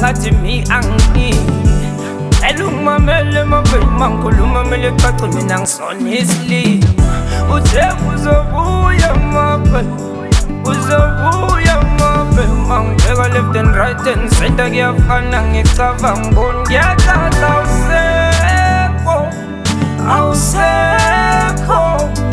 ngathi mi angi elungimamele mabeli mangikhuluma mele cace mina ngisona isilimo uthe uzobuya mabeli uzobuya mabeli mangibheka left and right and center kuyafana ngicabanga bona ngiyaqala awusekho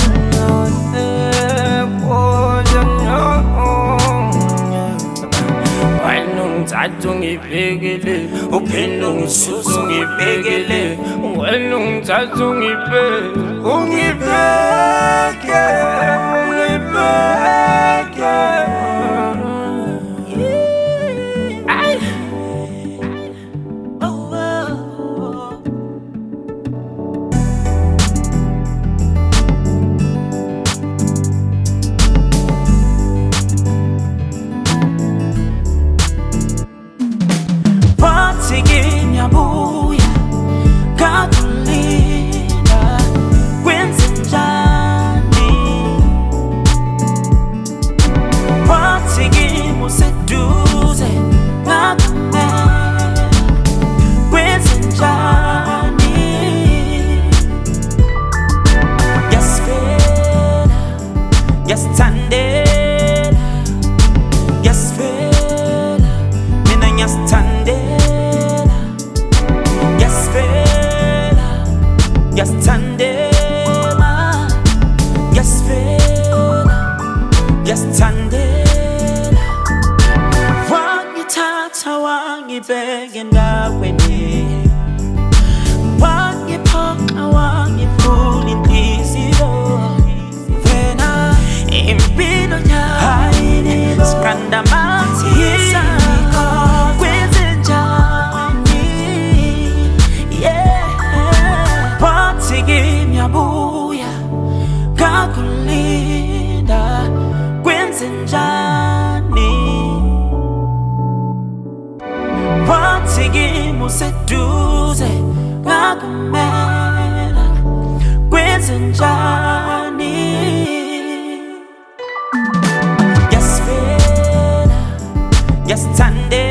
ngithatha ungibhekele uphinde ungisusa ungibhekele wena ungithatha ungibheke ngiyabuya ngakulinda kwenzenjani wathi kimi useduze ngakumela kwenzenjani yasifela yasithandela yasifela mina ngiyasithandela yasithandela yasifela yasithandela wangithatha wangibeka endaweni wangiphoqa wangivula inhliziyo wena impilo yakho siqanda amathisa ngiyabuya ngakulinda kwenzenjani wathi kimi useduze ngakumela kwenzenjani yasifela yasithandela